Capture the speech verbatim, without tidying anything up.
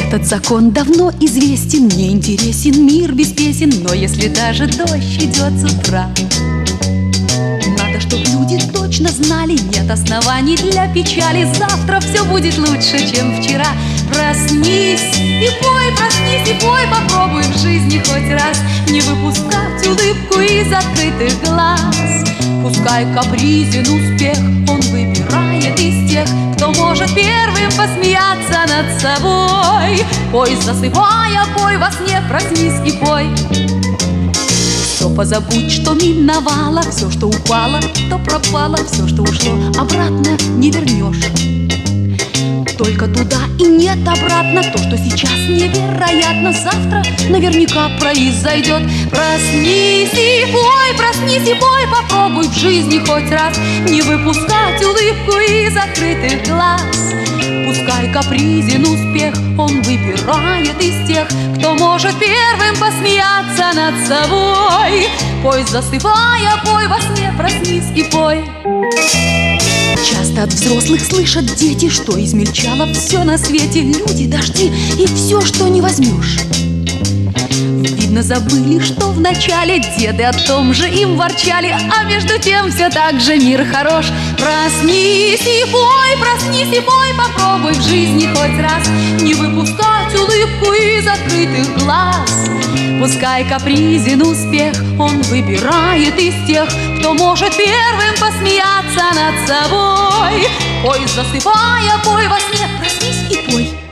Этот закон давно известен, мне интересен мир без песен. Но если даже дождь идет с утра, надо, чтоб люди точно знали, нет оснований для печали. Завтра все будет лучше, чем вчера. Проснись и пой, проснись и пой, попробуй в жизни хоть раз не выпускать улыбку из открытых глаз. Пускай капризен успех, он выбирает из тех, кто может первым посмеяться над собой. Пой, засыпая, пой во сне, проснись и пой. Все позабудь, что миновало, все, что упало, то пропало, все, что ушло, обратно не вернешь. Только туда и нет обратно. То, что сейчас невероятно, завтра наверняка произойдет. Проснись и пой, проснись и пой, попробуй в жизни хоть раз не выпускать улыбку из открытых глаз. Пускай капризен успех, он выбирает из тех, кто может первым посмеяться над собой. Пой, засыпая, пой во сне, проснись и пой. Часто от взрослых слышат дети, что измельчало все на свете. Люди, дожди и все, что не возьмешь. Видно, забыли, что вначале деды о том же им ворчали, а между тем все так же мир хорош. Проснись и пой, проснись и пой, попробуй в жизни хоть раз не выпускать улыбку из открытых глаз. Пускай капризен успех, он выбирает из тех, кто может первым посмеяться над собой. Пой, засыпая, пой во сне, проснись и пой.